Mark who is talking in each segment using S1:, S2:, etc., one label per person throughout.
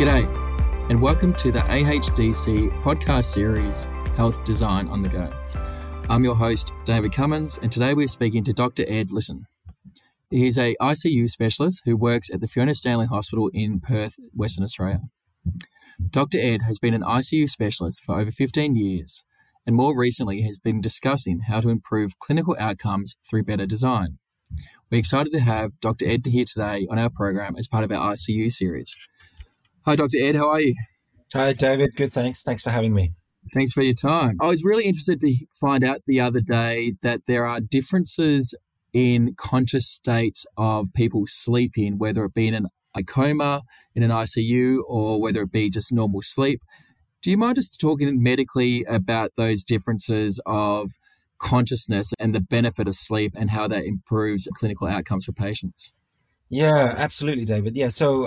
S1: G'day, and welcome to the AHDC podcast series, Health Design on the Go. I'm your host, David Cummins, and today we're speaking to Dr. Ed Lisson. He is a ICU specialist who works at the Fiona Stanley Hospital in Perth, Western Australia. Dr. Ed has been an ICU specialist for over 15 years, and more recently has been discussing how to improve clinical outcomes through better design. We're excited to have Dr. Ed here today on our program as part of our ICU series. Hi, Dr. Ed. How are you?
S2: Hi, David. Good, thanks. Thanks for having me.
S1: Thanks for your time. I was really interested to find out the other day that there are differences in conscious states of people sleeping, whether it be in a coma, in an ICU, or whether it be just normal sleep. Do you mind just talking medically about those differences of consciousness and the benefit of sleep and how that improves clinical outcomes for patients?
S2: Yeah, absolutely, David. Yeah, so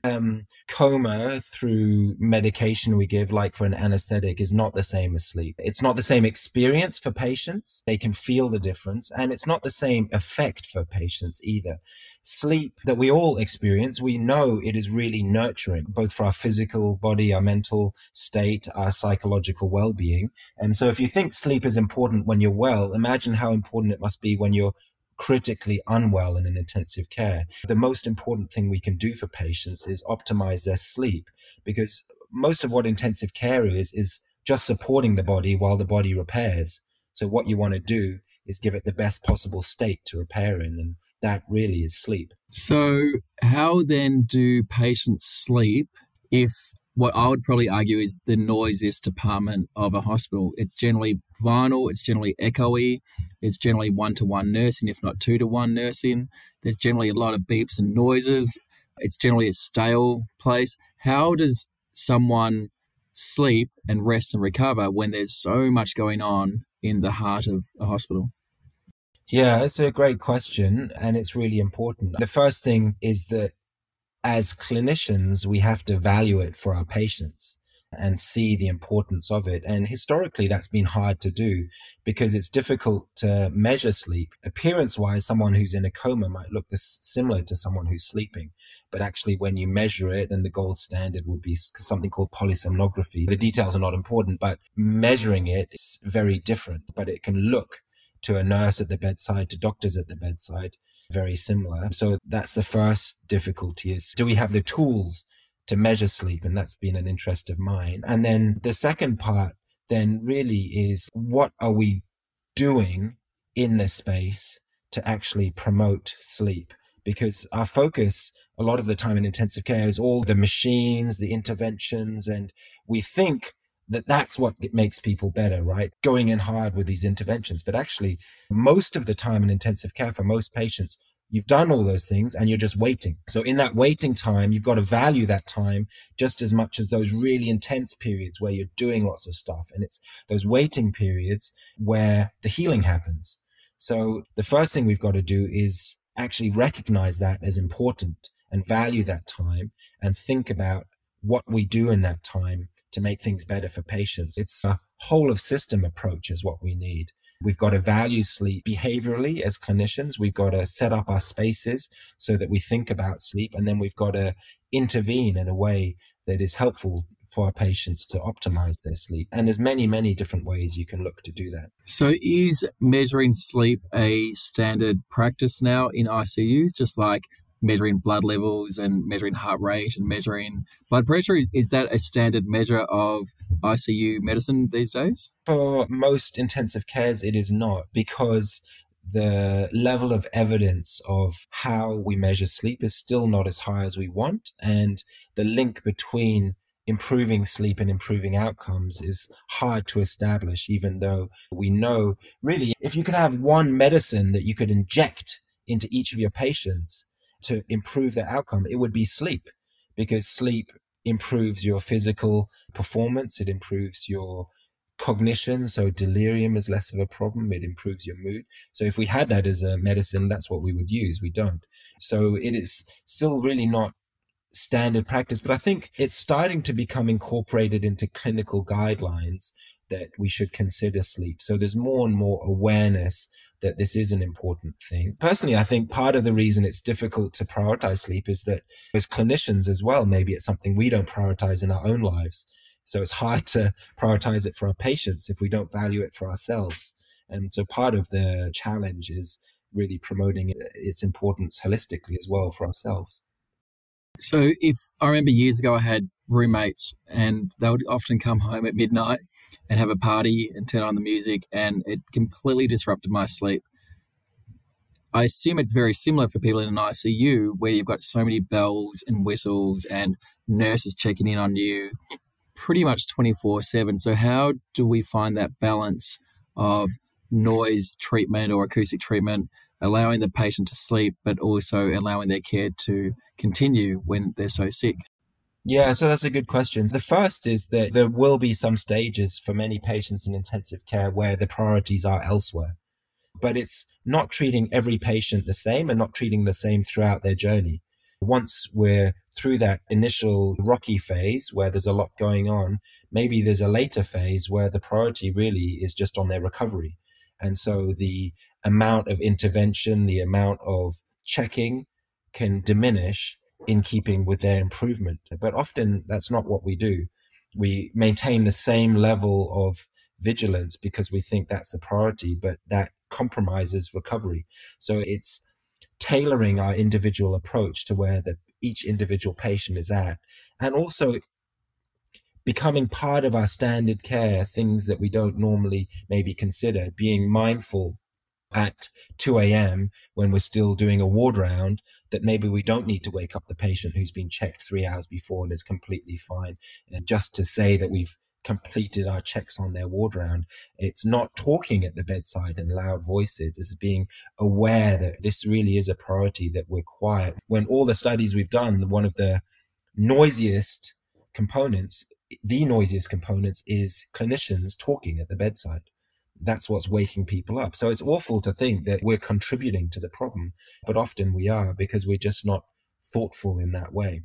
S2: coma through medication we give, like for an anesthetic, is not the same as sleep. It's not the same experience for patients. They can feel the difference, and it's not the same effect for patients either. Sleep that we all experience, we know it is really nurturing, both for our physical body, our mental state, our psychological well-being. And so if you think sleep is important when you're well, imagine how important it must be when you're critically unwell in an intensive care. The most important thing we can do for patients is optimize their sleep, because most of what intensive care is just supporting the body while the body repairs. So what you want to do is give it the best possible state to repair in, and that really is sleep.
S1: So how then do patients sleep if what I would probably argue is the noisiest department of a hospital? It's generally vinyl, it's generally echoey, it's generally one-to-one nursing, if not two-to-one nursing. There's generally a lot of beeps and noises. It's generally a stale place. How does someone sleep and rest and recover when there's so much going on in the heart of a hospital?
S2: Yeah, it's a great question, and it's really important. The first thing is that as clinicians, we have to value it for our patients and see the importance of it. And historically, that's been hard to do because it's difficult to measure sleep. Appearance-wise, someone who's in a coma might look similar to someone who's sleeping. But actually, when you measure it, and the gold standard would be something called polysomnography, the details are not important, but measuring it is very different. But it can look to a nurse at the bedside, to doctors at the bedside, very similar. So that's the first difficulty, is do we have the tools to measure sleep? And that's been an interest of mine. And then the second part then really is, what are we doing in this space to actually promote sleep? Because our focus a lot of the time in intensive care is all the machines, the interventions, and we think that that's what makes people better, right? Going in hard with these interventions. But actually, most of the time in intensive care for most patients, you've done all those things and you're just waiting. So in that waiting time, you've got to value that time just as much as those really intense periods where you're doing lots of stuff. And it's those waiting periods where the healing happens. So the first thing we've got to do is actually recognize that as important and value that time and think about what we do in that time to make things better for patients. It's a whole of system approach is what we need. We've got to value sleep behaviorally as clinicians. We've got to set up our spaces so that we think about sleep, and then we've got to intervene in a way that is helpful for our patients to optimize their sleep. And there's many, many different ways you can look to do that.
S1: So is measuring sleep a standard practice now in ICUs, just like measuring blood levels and measuring heart rate and measuring blood pressure? Is that a standard measure of ICU medicine these days?
S2: For most intensive cares, it is not, because the level of evidence of how we measure sleep is still not as high as we want. And the link between improving sleep and improving outcomes is hard to establish, even though we know really if you could have one medicine that you could inject into each of your patients to improve their outcome, it would be sleep, because sleep improves your physical performance. It improves your cognition. So delirium is less of a problem. It improves your mood. So if we had that as a medicine, that's what we would use. We don't. So it is still really not standard practice, but I think it's starting to become incorporated into clinical guidelines that we should consider sleep. So there's more and more awareness that this is an important thing. Personally, I think part of the reason it's difficult to prioritize sleep is that as clinicians as well, maybe it's something we don't prioritize in our own lives. So it's hard to prioritize it for our patients if we don't value it for ourselves. And so part of the challenge is really promoting its importance holistically as well for ourselves.
S1: So if I remember years ago, I had roommates and they would often come home at midnight and have a party and turn on the music, and it completely disrupted my sleep. I assume it's very similar for people in an ICU where you've got so many bells and whistles and nurses checking in on you pretty much 24/7. So how do we find that balance of noise treatment or acoustic treatment, allowing the patient to sleep, but also allowing their care to continue when they're so sick?
S2: Yeah, so that's a good question. The first is that there will be some stages for many patients in intensive care where the priorities are elsewhere. But it's not treating every patient the same and not treating the same throughout their journey. Once we're through that initial rocky phase where there's a lot going on, maybe there's a later phase where the priority really is just on their recovery. And so the amount of intervention, the amount of checking can diminish in keeping with their improvement. But often that's not what we do. We maintain the same level of vigilance because we think that's the priority, but that compromises recovery. So it's tailoring our individual approach to where each individual patient is at, and also becoming part of our standard care, things that we don't normally maybe consider, being mindful at 2 a.m. when we're still doing a ward round, that maybe we don't need to wake up the patient who's been checked 3 hours before and is completely fine. And just to say that we've completed our checks on their ward round, it's not talking at the bedside in loud voices. It's being aware that this really is a priority, that we're quiet. When all the studies we've done, one of the noisiest components is clinicians talking at the bedside. That's what's waking people up. So it's awful to think that we're contributing to the problem, but often we are because we're just not thoughtful in that way.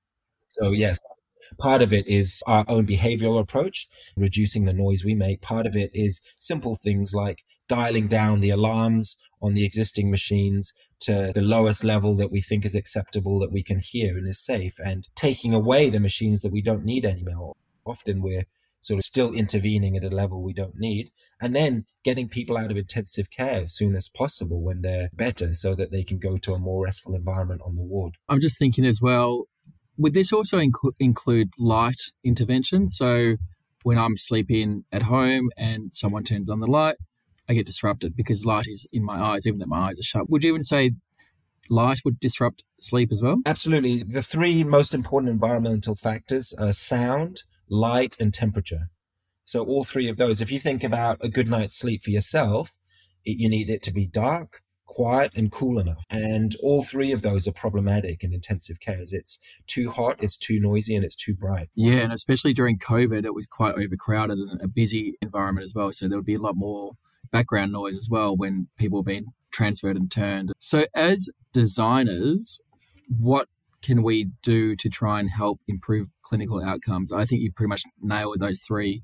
S2: So yes, part of it is our own behavioral approach, reducing the noise we make. Part of it is simple things like dialing down the alarms on the existing machines to the lowest level that we think is acceptable, that we can hear and is safe, and taking away the machines that we don't need anymore. Often we're sort of still intervening at a level we don't need, and then getting people out of intensive care as soon as possible when they're better so that they can go to a more restful environment on the ward.
S1: I'm just thinking as well, would this also include light intervention? So when I'm sleeping at home and someone turns on the light, I get disrupted because light is in my eyes, even though my eyes are shut. Would you even say light would disrupt sleep as well?
S2: Absolutely. The three most important environmental factors are sound, light, and temperature. So all three of those, if you think about a good night's sleep for yourself, you need it to be dark, quiet, and cool enough. And all three of those are problematic in intensive care. It's too hot, it's too noisy, and it's too bright.
S1: Yeah, and especially during COVID, it was quite overcrowded and a busy environment as well. So there would be a lot more background noise as well when people were being transferred and turned. So as designers, what can we do to try and help improve clinical outcomes? I think you pretty much nailed those three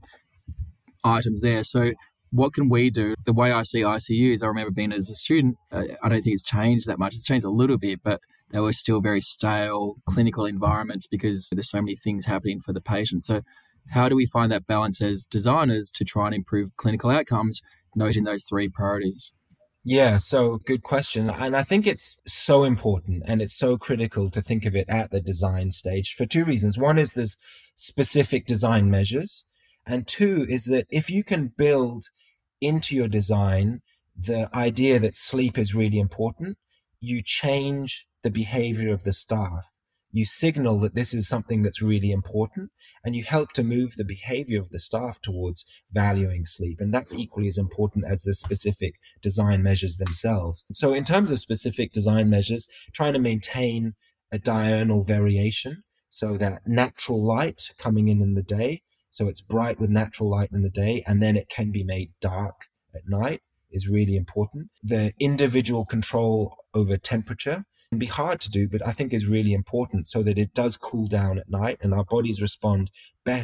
S1: items there. So what can we do? The way I see ICUs, I remember being as a student, I don't think it's changed that much. It's changed a little bit, but they were still very stale clinical environments because there's so many things happening for the patient. So how do we find that balance as designers to try and improve clinical outcomes, noting those three priorities?
S2: Yeah, so good question. And I think it's so important and it's so critical to think of it at the design stage for two reasons. One is there's specific design measures. And two is that if you can build into your design the idea that sleep is really important, you change the behavior of the staff. You signal that this is something that's really important, and you help to move the behavior of the staff towards valuing sleep. And that's equally as important as the specific design measures themselves. So in terms of specific design measures, trying to maintain a diurnal variation, so that natural light coming in the day, so it's bright with natural light in the day, and then it can be made dark at night, is really important. The individual control over temperature can be hard to do, but I think is really important so that it does cool down at night and our bodies respond best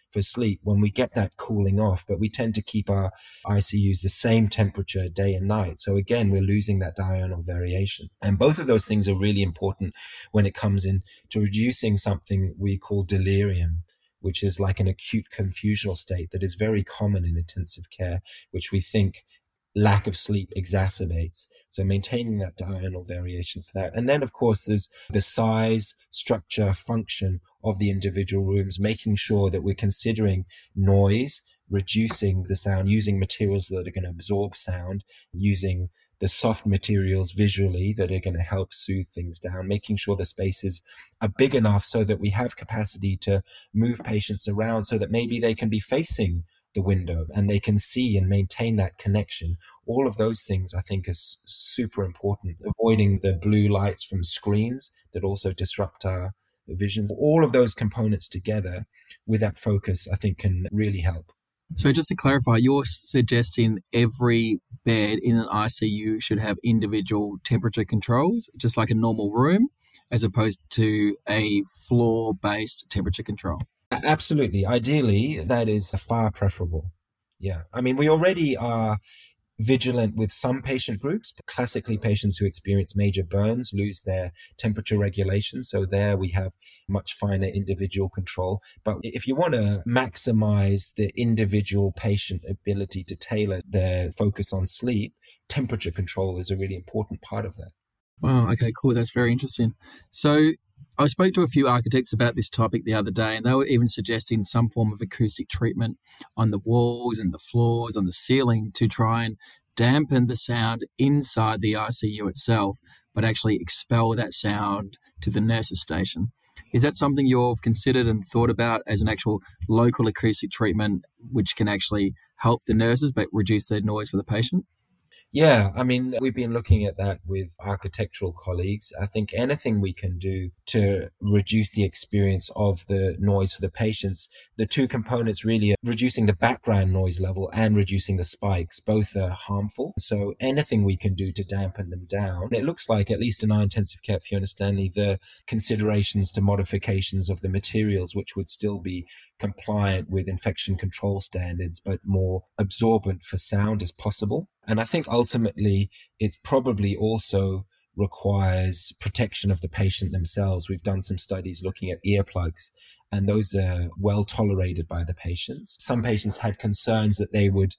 S2: for sleep when we get that cooling off, but we tend to keep our ICUs the same temperature day and night. So again, we're losing that diurnal variation. And both of those things are really important when it comes in to reducing something we call delirium, which is like an acute confusional state that is very common in intensive care, which we think lack of sleep exacerbates. So maintaining that diurnal variation for that. And then, of course, there's the size, structure, function of the individual rooms, making sure that we're considering noise, reducing the sound, using materials that are going to absorb sound, using the soft materials visually that are going to help soothe things down, making sure the spaces are big enough so that we have capacity to move patients around so that maybe they can be facing the window and they can see and maintain that connection. All of those things I think is super important. Avoiding the blue lights from screens that also disrupt our vision. All of those components together with that focus I think can really help.
S1: So just to clarify, you're suggesting every bed in an ICU should have individual temperature controls, just like a normal room, as opposed to a floor-based temperature control?
S2: Absolutely. Ideally, that is far preferable. Yeah. I mean, we already are vigilant with some patient groups. Classically, patients who experience major burns lose their temperature regulation. So there we have much finer individual control. But if you want to maximize the individual patient ability to tailor their focus on sleep, temperature control is a really important part of that.
S1: Wow, okay, cool. That's very interesting. So I spoke to a few architects about this topic the other day, and they were even suggesting some form of acoustic treatment on the walls and the floors, on the ceiling, to try and dampen the sound inside the ICU itself, but actually expel that sound to the nurses' station. Is that something you've considered and thought about as an actual local acoustic treatment, which can actually help the nurses but reduce the noise for the patient?
S2: Yeah, I mean, we've been looking at that with architectural colleagues. I think anything we can do to reduce the experience of the noise for the patients, the two components really are reducing the background noise level and reducing the spikes. Both are harmful. So anything we can do to dampen them down. It looks like, at least in our intensive care at Fiona Stanley, the considerations to modifications of the materials, which would still be compliant with infection control standards, but more absorbent for sound as possible. And I think ultimately it probably also requires protection of the patient themselves. We've done some studies looking at earplugs, and those are well tolerated by the patients. Some patients had concerns that they would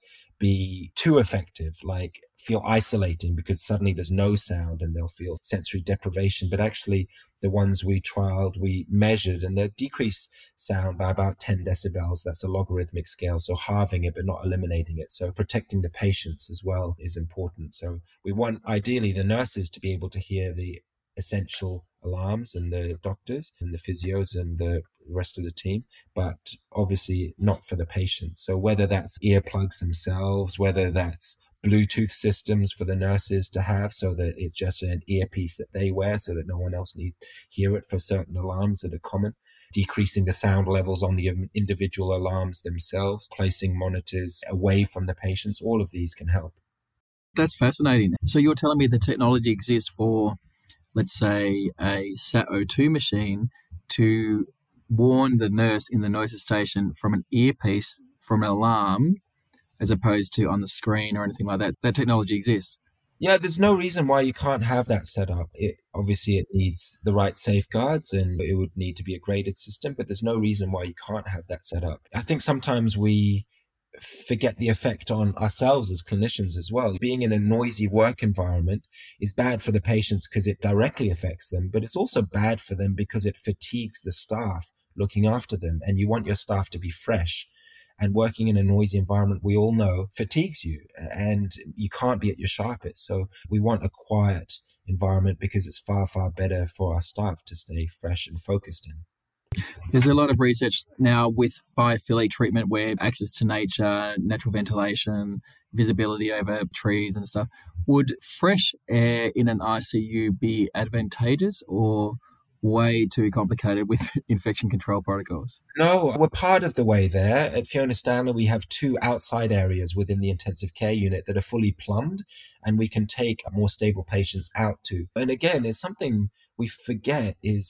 S2: be too effective, like feel isolating because suddenly there's no sound and they'll feel sensory deprivation. But actually, the ones we trialed, we measured, and they decrease sound by about 10 decibels. That's a logarithmic scale, so halving it but not eliminating it. So protecting the patients as well is important. So we want ideally the nurses to be able to hear the essential alarms and the doctors and the physios and the rest of the team, but obviously not for the patient. So whether that's earplugs themselves, whether that's Bluetooth systems for the nurses to have so that it's just an earpiece that they wear so that no one else need hear it for certain alarms that are common, decreasing the sound levels on the individual alarms themselves, placing monitors away from the patients, all of these can help.
S1: That's fascinating. So you're telling me the technology exists for, let's say, a SAT-O2 machine to warn the nurse in the nurse's station from an earpiece from an alarm, as opposed to on the screen or anything like that. That technology exists.
S2: Yeah, there's no reason why you can't have that set up. Obviously, it needs the right safeguards and it would need to be a graded system, but there's no reason why you can't have that set up. I think sometimes we forget the effect on ourselves as clinicians as well. Being in a noisy work environment is bad for the patients because it directly affects them, but it's also bad for them because it fatigues the staff looking after them, and you want your staff to be fresh. And working in a noisy environment, we all know, fatigues you and you can't be at your sharpest. So we want a quiet environment because it's far, far better for our staff to stay fresh and focused in.
S1: There's a lot of research now with biophilic treatment where access to nature, natural ventilation, visibility over trees and stuff. Would fresh air in an ICU be advantageous or way too complicated with infection control protocols?
S2: No, we're part of the way there. At Fiona Stanley, we have 2 outside areas within the intensive care unit that are fully plumbed, and we can take more stable patients out to. And again, it's something we forget is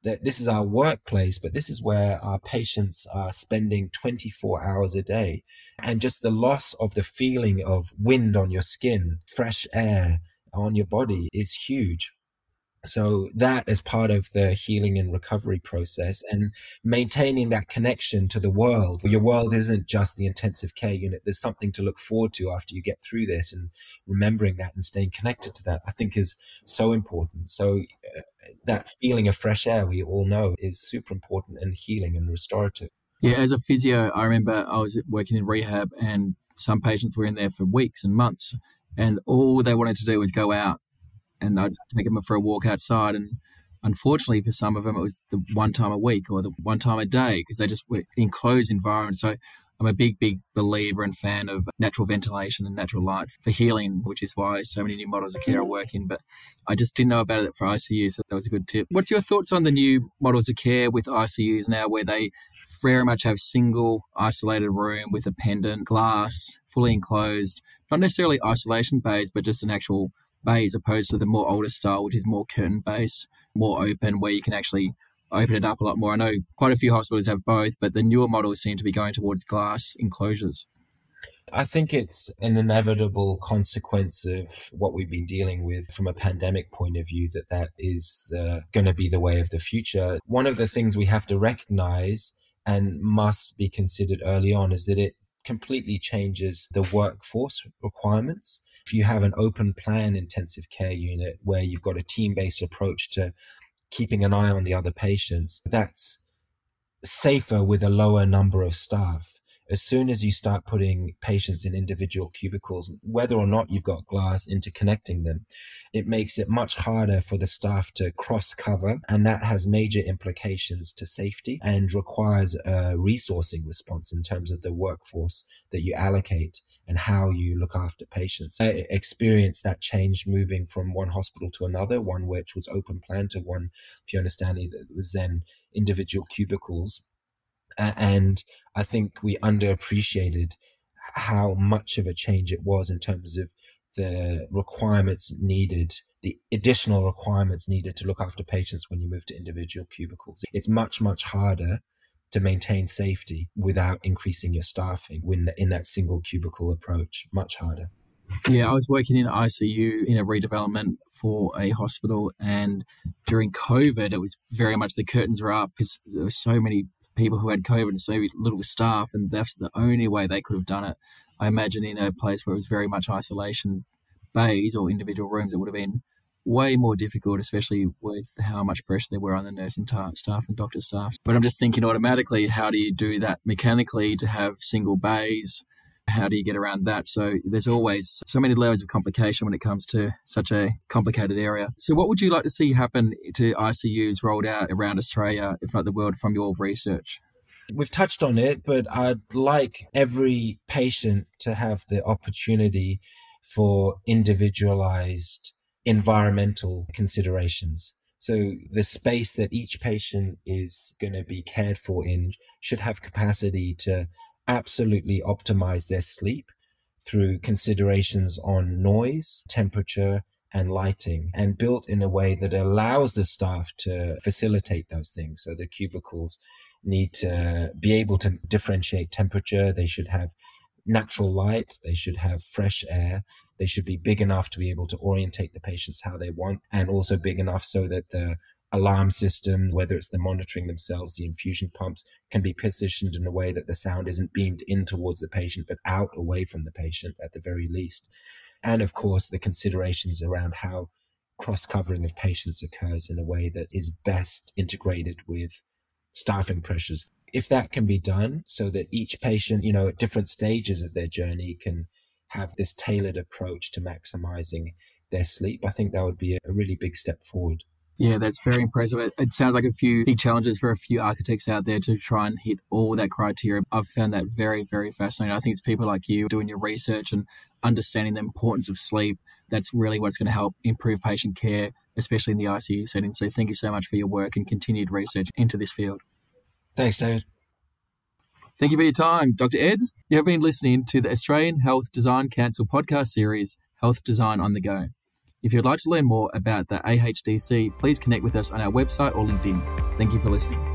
S2: that this is our workplace, but this is where our patients are spending 24 hours a day. And just the loss of the feeling of wind on your skin, fresh air on your body is huge. So that is part of the healing and recovery process, and maintaining that connection to the world. Your world isn't just the intensive care unit. There's something to look forward to after you get through this, and remembering that and staying connected to that, I think, is so important. So that feeling of fresh air, we all know, is super important and healing and restorative.
S1: Yeah, as a physio, I remember I was working in rehab and some patients were in there for weeks and months, and all they wanted to do was go out, and I'd take them for a walk outside. And unfortunately for some of them, it was the one time a week or the one time a day because they just were in closed environments. So I'm a big believer and fan of natural ventilation and natural light for healing, which is why so many new models of care are working. But I just didn't know about it for ICU, so that was a good tip. What's your thoughts on the new models of care with ICUs now, where they very much have single isolated room with a pendant, glass, fully enclosed, not necessarily isolation bays, but just an actual bay, as opposed to the more older style, which is more curtain based, more open, where you can actually open it up a lot more? I know quite a few hospitals have both, but the newer models seem to be going towards glass enclosures.
S2: I think it's an inevitable consequence of what we've been dealing with from a pandemic point of view, that is going to be the way of the future. One of the things we have to recognize and must be considered early on is that it completely changes the workforce requirements. If you have an open plan intensive care unit where you've got a team-based approach to keeping an eye on the other patients, that's safer with a lower number of staff. As soon as you start putting patients in individual cubicles, whether or not you've got glass interconnecting them, it makes it much harder for the staff to cross cover. And that has major implications to safety and requires a resourcing response in terms of the workforce that you allocate and how you look after patients. I experienced that change moving from one hospital to another, one which was open plan to one, Fiona Stanley, that was then individual cubicles. And I think we underappreciated how much of a change it was in terms of the requirements needed, the additional requirements needed to look after patients when you move to individual cubicles. It's much harder to maintain safety without increasing your staffing in that single cubicle approach. Much harder.
S1: Yeah, I was working in ICU in a redevelopment for a hospital, and during COVID, it was very much the curtains were up because there were so many people who had COVID and so little staff, and that's the only way they could have done it. I imagine in a place where it was very much isolation bays or individual rooms, it would have been way more difficult, especially with how much pressure there were on the nursing staff and doctor staff. But I'm just thinking automatically, how do you do that mechanically to have single bays? How do you get around that? So there's always so many layers of complication when it comes to such a complicated area. So what would you like to see happen to ICUs rolled out around Australia, if not the world, from your research?
S2: We've touched on it, but I'd like every patient to have the opportunity for individualized environmental considerations. So the space that each patient is going to be cared for in should have capacity to absolutely optimize their sleep through considerations on noise, temperature, and lighting, and built in a way that allows the staff to facilitate those things. So the cubicles need to be able to differentiate temperature. They should have natural light. They should have fresh air. They should be big enough to be able to orientate the patients how they want, and also big enough so that the alarm system, whether it's the monitoring themselves, the infusion pumps, can be positioned in a way that the sound isn't beamed in towards the patient, but out away from the patient at the very least. And of course, the considerations around how cross-covering of patients occurs in a way that is best integrated with staffing pressures. If that can be done so that each patient, at different stages of their journey can have this tailored approach to maximizing their sleep, I think that would be a really big step forward.
S1: Yeah, that's very impressive. It sounds like a few big challenges for a few architects out there to try and hit all that criteria. I've found that very, very fascinating. I think it's people like you doing your research and understanding the importance of sleep. That's really what's going to help improve patient care, especially in the ICU setting. So thank you so much for your work and continued research into this field.
S2: Thanks, David.
S1: Thank you for your time, Dr. Ed. You have been listening to the Australian Health Design Council podcast series, Health Design on the Go. If you'd like to learn more about the AHDC, please connect with us on our website or LinkedIn. Thank you for listening.